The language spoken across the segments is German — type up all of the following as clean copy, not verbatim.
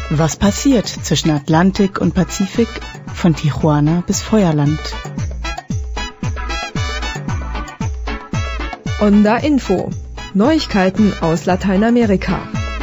Was passiert zwischen Atlantik und Pazifik, von Tijuana bis Feuerland? Onda Info. Neuigkeiten aus Lateinamerika.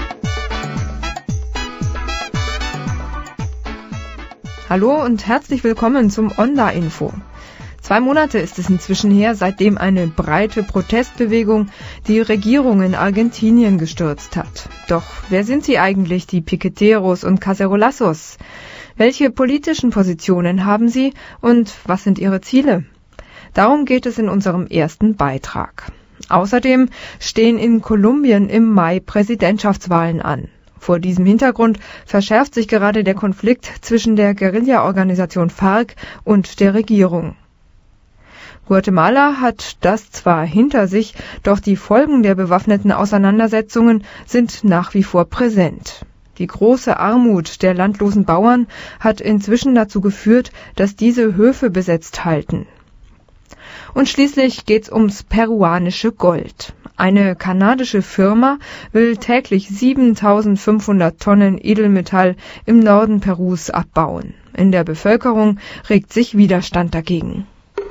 Hallo und herzlich willkommen zum Onda Info. 2 Monate ist es inzwischen her, seitdem eine breite Protestbewegung die Regierung in Argentinien gestürzt hat. Doch wer sind sie eigentlich, die Piqueteros und Cacerolazos? Welche politischen Positionen haben sie und was sind ihre Ziele? Darum geht es in unserem ersten Beitrag. Außerdem stehen in Kolumbien im Mai Präsidentschaftswahlen an. Vor diesem Hintergrund verschärft sich gerade der Konflikt zwischen der Guerilla-Organisation FARC und der Regierung. Guatemala hat das zwar hinter sich, doch die Folgen der bewaffneten Auseinandersetzungen sind nach wie vor präsent. Die große Armut der landlosen Bauern hat inzwischen dazu geführt, dass diese Höfe besetzt halten. Und schließlich geht's ums peruanische Gold. Eine kanadische Firma will täglich 7.500 Tonnen Edelmetall im Norden Perus abbauen. In der Bevölkerung regt sich Widerstand dagegen.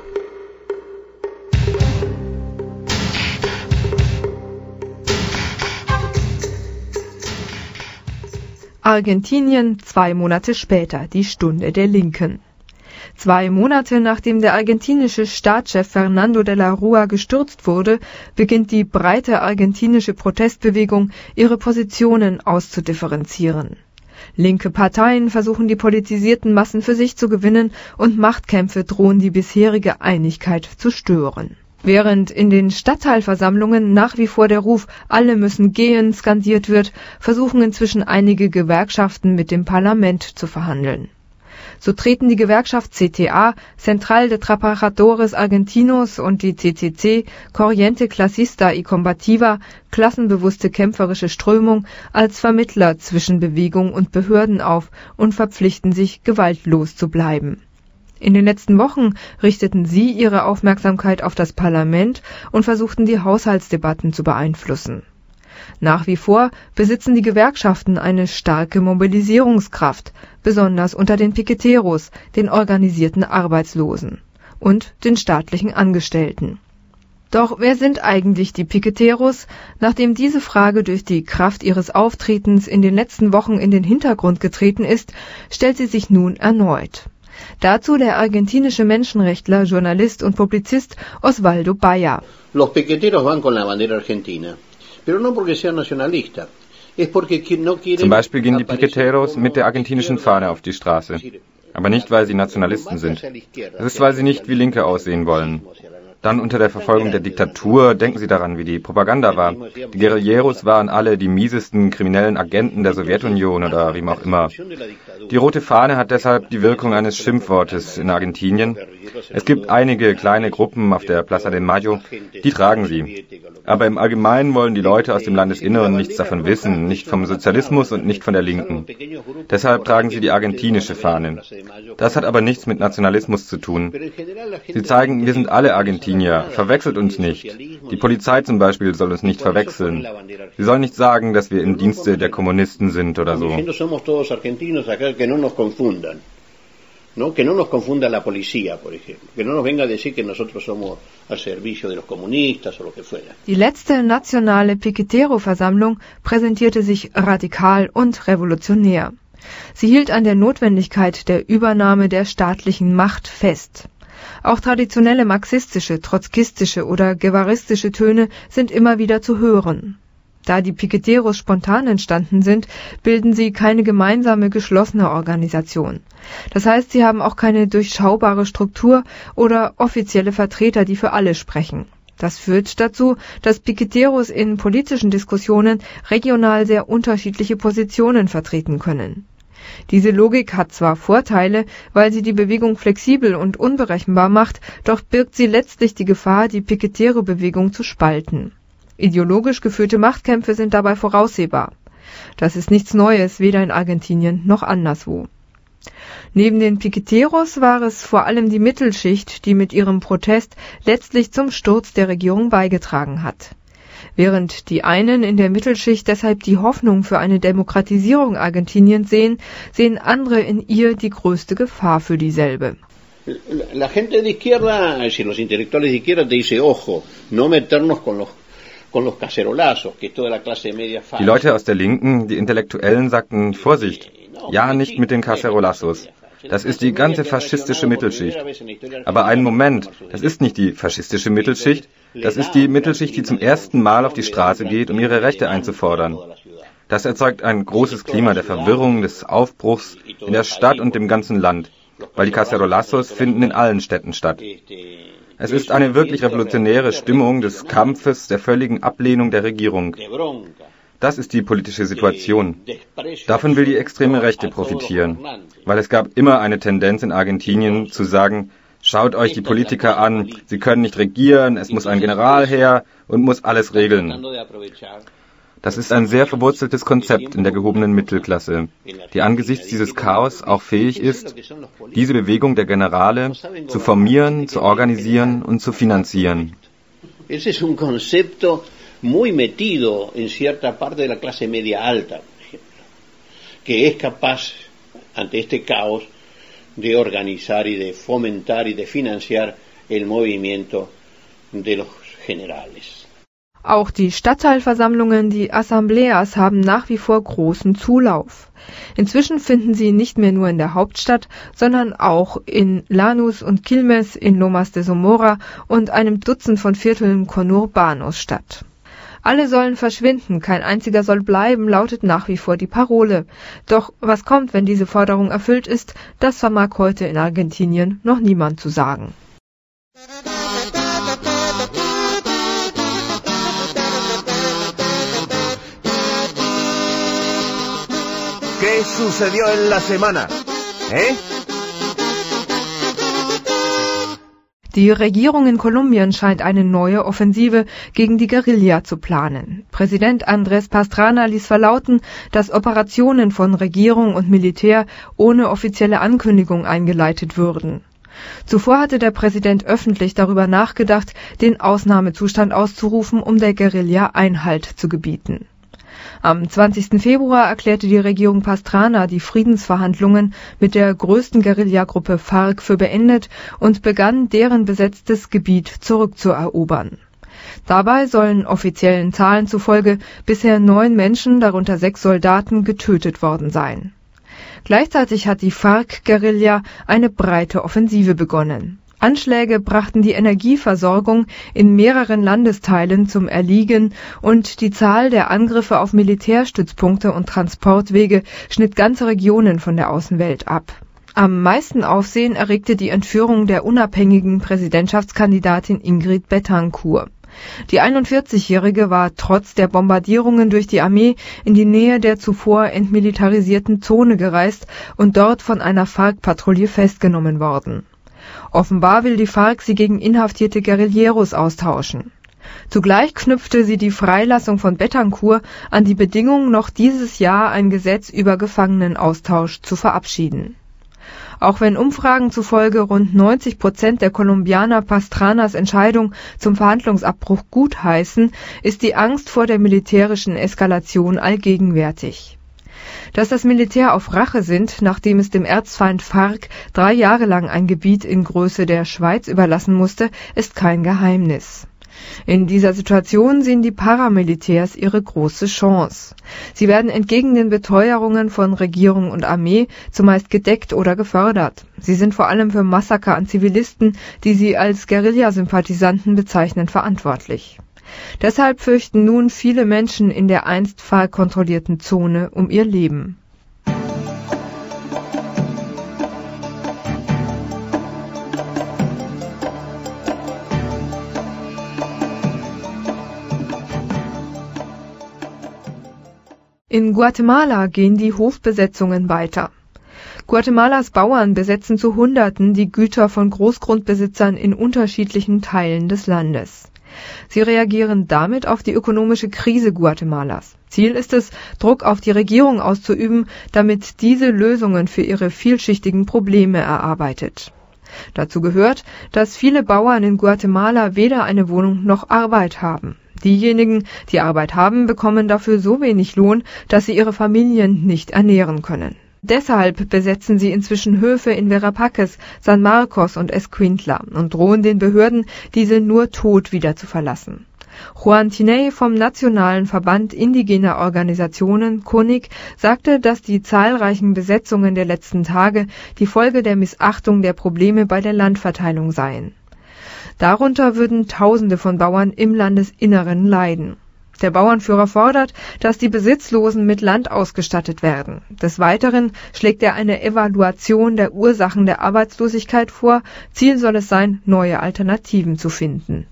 Argentinien 2 Monate später, die Stunde der Linken. 2 Monate nachdem der argentinische Staatschef Fernando de la Rúa gestürzt wurde, beginnt die breite argentinische Protestbewegung, ihre Positionen auszudifferenzieren. Linke Parteien versuchen die politisierten Massen für sich zu gewinnen und Machtkämpfe drohen die bisherige Einigkeit zu stören. Während in den Stadtteilversammlungen nach wie vor der Ruf »Alle müssen gehen« skandiert wird, versuchen inzwischen einige Gewerkschaften mit dem Parlament zu verhandeln. So treten die Gewerkschaft CTA, Central de Trabajadores Argentinos, und die CCC, Corriente Clasista y Combativa, klassenbewusste kämpferische Strömung, als Vermittler zwischen Bewegung und Behörden auf und verpflichten sich, gewaltlos zu bleiben. In den letzten Wochen richteten sie ihre Aufmerksamkeit auf das Parlament und versuchten, die Haushaltsdebatten zu beeinflussen. Nach wie vor besitzen die Gewerkschaften eine starke Mobilisierungskraft, besonders unter den Piqueteros, den organisierten Arbeitslosen und den staatlichen Angestellten. Doch wer sind eigentlich die Piqueteros? Nachdem diese Frage durch die Kraft ihres Auftretens in den letzten Wochen in den Hintergrund getreten ist, stellt sie sich nun erneut. Dazu der argentinische Menschenrechtler, Journalist und Publizist Osvaldo Bayer. Los piqueteros van con la bandera argentina, pero no porque sean nacionalistas. Zum Beispiel gehen die Piqueteros mit der argentinischen Fahne auf die Straße. Aber nicht, weil sie Nationalisten sind. Es ist, weil sie nicht wie Linke aussehen wollen. Dann unter der Verfolgung der Diktatur denken Sie daran, wie die Propaganda war. Die Guerilleros waren alle die miesesten kriminellen Agenten der Sowjetunion oder wie auch immer. Die rote Fahne hat deshalb die Wirkung eines Schimpfwortes in Argentinien. Es gibt einige kleine Gruppen auf der Plaza de Mayo, die tragen sie. Aber im Allgemeinen wollen die Leute aus dem Landesinneren nichts davon wissen, nicht vom Sozialismus und nicht von der Linken. Deshalb tragen sie die argentinische Fahne. Das hat aber nichts mit Nationalismus zu tun. Sie zeigen, wir sind alle Argentinier. Verwechselt uns nicht. Die Polizei zum Beispiel soll uns nicht verwechseln. Sie soll nicht sagen, dass wir im Dienste der Kommunisten sind oder so. Que no nos confunda la policía, por ejemplo. Que no nos venga a decir que nosotros somos al servicio de los comunistas o lo que fuera. Die letzte nationale Piquetero-Versammlung präsentierte sich radikal und revolutionär. Sie hielt an der Notwendigkeit der Übernahme der staatlichen Macht fest. Auch traditionelle marxistische, trotzkistische oder guevaristische Töne sind immer wieder zu hören. Da die Piqueteros spontan entstanden sind, bilden sie keine gemeinsame, geschlossene Organisation. Das heißt, sie haben auch keine durchschaubare Struktur oder offizielle Vertreter, die für alle sprechen. Das führt dazu, dass Piqueteros in politischen Diskussionen regional sehr unterschiedliche Positionen vertreten können. Diese Logik hat zwar Vorteile, weil sie die Bewegung flexibel und unberechenbar macht, doch birgt sie letztlich die Gefahr, die Piquetero-Bewegung zu spalten. Ideologisch geführte Machtkämpfe sind dabei voraussehbar. Das ist nichts Neues, weder in Argentinien noch anderswo. Neben den Piqueteros war es vor allem die Mittelschicht, die mit ihrem Protest letztlich zum Sturz der Regierung beigetragen hat. Während die einen in der Mittelschicht deshalb die Hoffnung für eine Demokratisierung Argentiniens sehen, sehen andere in ihr die größte Gefahr für dieselbe. La gente de izquierda, los intelectuales de izquierda te dice, ojo, no meternos con los cacerolazos, que toda la clase media falsa. Die Leute aus der Linken, die Intellektuellen, sagten, Vorsicht, ja, nicht mit den cacerolazos. Das ist die ganze faschistische Mittelschicht. Aber einen Moment, das ist nicht die faschistische Mittelschicht, das ist die Mittelschicht, die zum ersten Mal auf die Straße geht, um ihre Rechte einzufordern. Das erzeugt ein großes Klima der Verwirrung, des Aufbruchs in der Stadt und dem ganzen Land, weil die cacerolazos finden in allen Städten statt. Es ist eine wirklich revolutionäre Stimmung des Kampfes, der völligen Ablehnung der Regierung. Das ist die politische Situation. Davon will die extreme Rechte profitieren, weil es gab immer eine Tendenz in Argentinien zu sagen, schaut euch die Politiker an, sie können nicht regieren, es muss ein General her und muss alles regeln. Das ist ein sehr verwurzeltes Konzept in der gehobenen Mittelklasse, die angesichts dieses Chaos auch fähig ist, diese Bewegung der Generale zu formieren, zu organisieren und zu finanzieren. Ese es un concepto muy metido en cierta parte de la clase media alta, por ejemplo, que es capaz, ante este caos, de organizar y de fomentar y de financiar el movimiento de los generales. Auch die Stadtteilversammlungen, die Asambleas, haben nach wie vor großen Zulauf. Inzwischen finden sie nicht mehr nur in der Hauptstadt, sondern auch in Lanús und Quilmes, in Lomas de Zamora und einem Dutzend von Vierteln Conurbanos statt. Alle sollen verschwinden, kein einziger soll bleiben, lautet nach wie vor die Parole. Doch was kommt, wenn diese Forderung erfüllt ist, das vermag heute in Argentinien noch niemand zu sagen. ¿Qué sucedió en la semana? Die Regierung in Kolumbien scheint eine neue Offensive gegen die Guerilla zu planen. Präsident Andrés Pastrana ließ verlauten, dass Operationen von Regierung und Militär ohne offizielle Ankündigung eingeleitet würden. Zuvor hatte der Präsident öffentlich darüber nachgedacht, den Ausnahmezustand auszurufen, um der Guerilla Einhalt zu gebieten. Am 20. Februar erklärte die Regierung Pastrana die Friedensverhandlungen mit der größten Guerillagruppe FARC für beendet und begann, deren besetztes Gebiet zurückzuerobern. Dabei sollen offiziellen Zahlen zufolge bisher 9 Menschen, darunter 6 Soldaten, getötet worden sein. Gleichzeitig hat die FARC-Guerilla eine breite Offensive begonnen. Anschläge brachten die Energieversorgung in mehreren Landesteilen zum Erliegen und die Zahl der Angriffe auf Militärstützpunkte und Transportwege schnitt ganze Regionen von der Außenwelt ab. Am meisten Aufsehen erregte die Entführung der unabhängigen Präsidentschaftskandidatin Ingrid Betancourt. Die 41-Jährige war trotz der Bombardierungen durch die Armee in die Nähe der zuvor entmilitarisierten Zone gereist und dort von einer FARC-Patrouille festgenommen worden. Offenbar will die FARC sie gegen inhaftierte Guerilleros austauschen. Zugleich knüpfte sie die Freilassung von Betancourt an die Bedingung, noch dieses Jahr ein Gesetz über Gefangenenaustausch zu verabschieden. Auch wenn Umfragen zufolge rund 90% der Kolumbianer Pastranas Entscheidung zum Verhandlungsabbruch gutheißen, ist die Angst vor der militärischen Eskalation allgegenwärtig. Dass das Militär auf Rache sinnt, nachdem es dem Erzfeind FARC 3 Jahre lang ein Gebiet in Größe der Schweiz überlassen musste, ist kein Geheimnis. In dieser Situation sehen die Paramilitärs ihre große Chance. Sie werden entgegen den Beteuerungen von Regierung und Armee zumeist gedeckt oder gefördert. Sie sind vor allem für Massaker an Zivilisten, die sie als Guerillasympathisanten bezeichnen, verantwortlich. Deshalb fürchten nun viele Menschen in der einst FARC-kontrollierten Zone um ihr Leben. In Guatemala gehen die Hofbesetzungen weiter. Guatemalas Bauern besetzen zu Hunderten die Güter von Großgrundbesitzern in unterschiedlichen Teilen des Landes. Sie reagieren damit auf die ökonomische Krise Guatemalas. Ziel ist es, Druck auf die Regierung auszuüben, damit diese Lösungen für ihre vielschichtigen Probleme erarbeitet. Dazu gehört, dass viele Bauern in Guatemala weder eine Wohnung noch Arbeit haben. Diejenigen, die Arbeit haben, bekommen dafür so wenig Lohn, dass sie ihre Familien nicht ernähren können. Deshalb besetzen sie inzwischen Höfe in Verapaques, San Marcos und Escuintla und drohen den Behörden, diese nur tot wieder zu verlassen. Juan Tiney vom Nationalen Verband Indigener Organisationen, CONIC, sagte, dass die zahlreichen Besetzungen der letzten Tage die Folge der Missachtung der Probleme bei der Landverteilung seien. Darunter würden Tausende von Bauern im Landesinneren leiden. Der Bauernführer fordert, dass die Besitzlosen mit Land ausgestattet werden. Des Weiteren schlägt er eine Evaluation der Ursachen der Arbeitslosigkeit vor. Ziel soll es sein, neue Alternativen zu finden.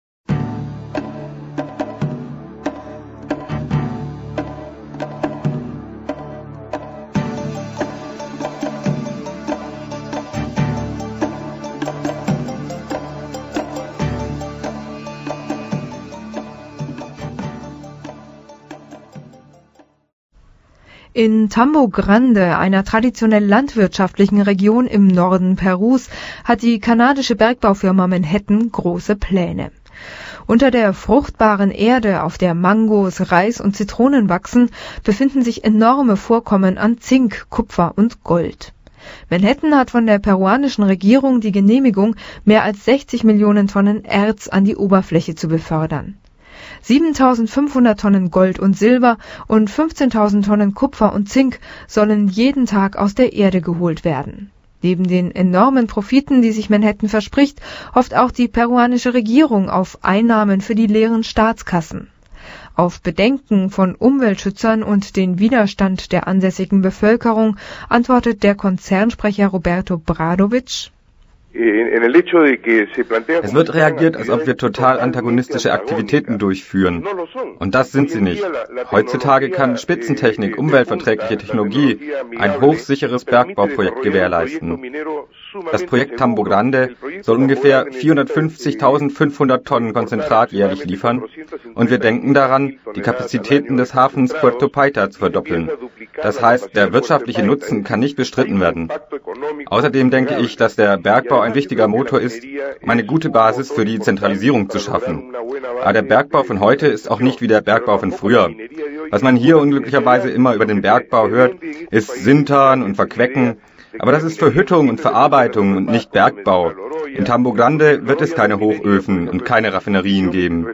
In Tambo Grande, einer traditionell landwirtschaftlichen Region im Norden Perus, hat die kanadische Bergbaufirma Manhattan große Pläne. Unter der fruchtbaren Erde, auf der Mangos, Reis und Zitronen wachsen, befinden sich enorme Vorkommen an Zink, Kupfer und Gold. Manhattan hat von der peruanischen Regierung die Genehmigung, mehr als 60 Millionen Tonnen Erz an die Oberfläche zu befördern. 7.500 Tonnen Gold und Silber und 15.000 Tonnen Kupfer und Zink sollen jeden Tag aus der Erde geholt werden. Neben den enormen Profiten, die sich Manhattan verspricht, hofft auch die peruanische Regierung auf Einnahmen für die leeren Staatskassen. Auf Bedenken von Umweltschützern und den Widerstand der ansässigen Bevölkerung antwortet der Konzernsprecher Roberto Bradovic: Es wird reagiert, als ob wir total antagonistische Aktivitäten durchführen. Und das sind sie nicht. Heutzutage kann Spitzentechnik, umweltverträgliche Technologie ein hochsicheres Bergbauprojekt gewährleisten. Das Projekt Tambo Grande soll ungefähr 450.500 Tonnen Konzentrat jährlich liefern und wir denken daran, die Kapazitäten des Hafens Puerto Paita zu verdoppeln. Das heißt, der wirtschaftliche Nutzen kann nicht bestritten werden. Außerdem denke ich, dass der Bergbau ein wichtiger Motor ist, um eine gute Basis für die Zentralisierung zu schaffen. Aber der Bergbau von heute ist auch nicht wie der Bergbau von früher. Was man hier unglücklicherweise immer über den Bergbau hört, ist Sintern und Verquecken. Aber das ist Verhüttung und Verarbeitung und nicht Bergbau. In Tambo Grande wird es keine Hochöfen und keine Raffinerien geben.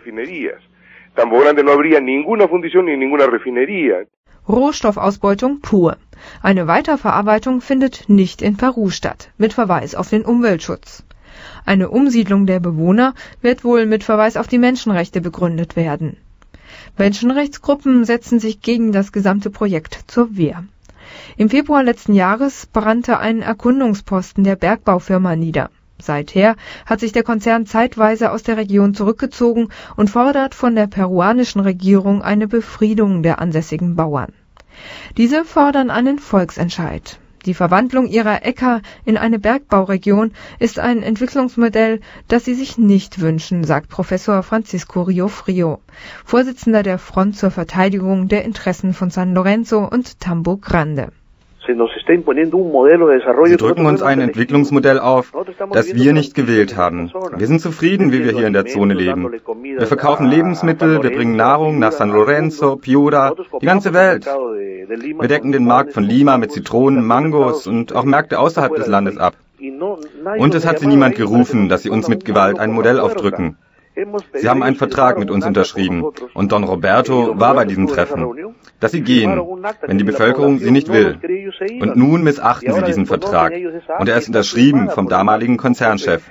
Rohstoffausbeutung pur. Eine Weiterverarbeitung findet nicht in Peru statt, mit Verweis auf den Umweltschutz. Eine Umsiedlung der Bewohner wird wohl mit Verweis auf die Menschenrechte begründet werden. Menschenrechtsgruppen setzen sich gegen das gesamte Projekt zur Wehr. Im Februar letzten Jahres brannte ein Erkundungsposten der Bergbaufirma nieder. Seither hat sich der Konzern zeitweise aus der Region zurückgezogen und fordert von der peruanischen Regierung eine Befriedung der ansässigen Bauern. Diese fordern einen Volksentscheid. Die Verwandlung ihrer Äcker in eine Bergbauregion ist ein Entwicklungsmodell, das sie sich nicht wünschen, sagt Professor Francisco Riofrio, Vorsitzender der Front zur Verteidigung der Interessen von San Lorenzo und Tambo Grande. Sie drücken uns ein Entwicklungsmodell auf, das wir nicht gewählt haben. Wir sind zufrieden, wie wir hier in der Zone leben. Wir verkaufen Lebensmittel, wir bringen Nahrung nach San Lorenzo, Piura, die ganze Welt. Wir decken den Markt von Lima mit Zitronen, Mangos und auch Märkte außerhalb des Landes ab. Und es hat sie niemand gerufen, dass sie uns mit Gewalt ein Modell aufdrücken. Sie haben einen Vertrag mit uns unterschrieben und Don Roberto war bei diesem Treffen. Dass sie gehen, wenn die Bevölkerung sie nicht will. Und nun missachten sie diesen Vertrag. Und er ist unterschrieben vom damaligen Konzernchef.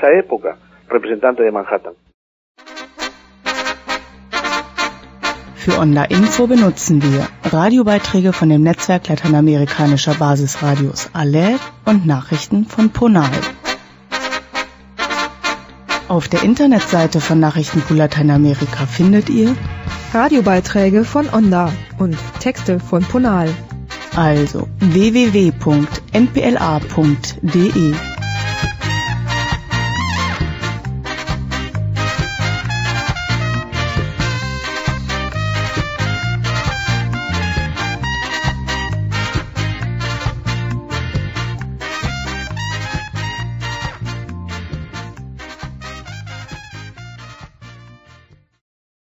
Für Onda Info benutzen wir Radiobeiträge von dem Netzwerk lateinamerikanischer Basisradios ALER und Nachrichten von PONAL. Auf der Internetseite von Nachrichten für Lateinamerika findet ihr Radiobeiträge von Onda und Texte von PONAL. Also www.npla.de